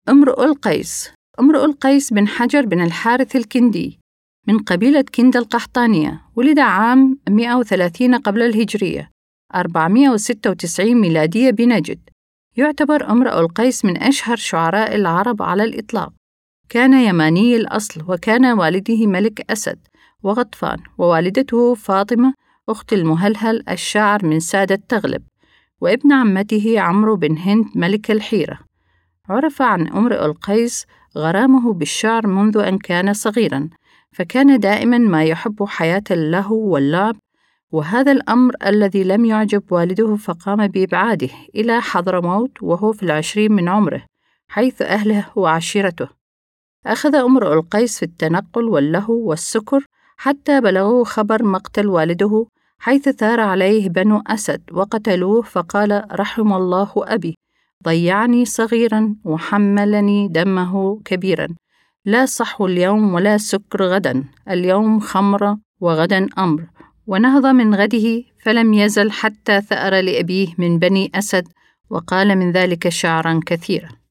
امرؤ القيس. امرؤ القيس بن حجر بن الحارث الكندي من قبيلة كند القحطانية، ولد عام 130 قبل الهجرية 496 ميلادية بنجد. يعتبر امرؤ القيس من أشهر شعراء العرب على الإطلاق. كان يماني الأصل، وكان والده ملك أسد وغطفان، ووالدته فاطمة أخت المهلهل الشاعر من سادة تغلب، وابن عمته عمرو بن هند ملك الحيرة. عرف عن امرؤ القيس غرامه بالشعر منذ أن كان صغيراً، فكان دائماً ما يحب حياة اللهو واللعب، وهذا الأمر الذي لم يعجب والده، فقام بإبعاده إلى حضرموت وهو في 20 من عمره، حيث أهله وعشيرته. أخذ امرؤ القيس في التنقل واللهو والسكر حتى بلغه خبر مقتل والده، حيث ثار عليه بنو أسد وقتلوه، فقال: رحم الله أبي، ضيعني صغيرا وحملني دمه كبيرا، لا صحو اليوم ولا سكر غدا، اليوم خمر وغدا أمر. ونهض من غده فلم يزل حتى ثأر لأبيه من بني أسد، وقال من ذلك شعرا كثيرا.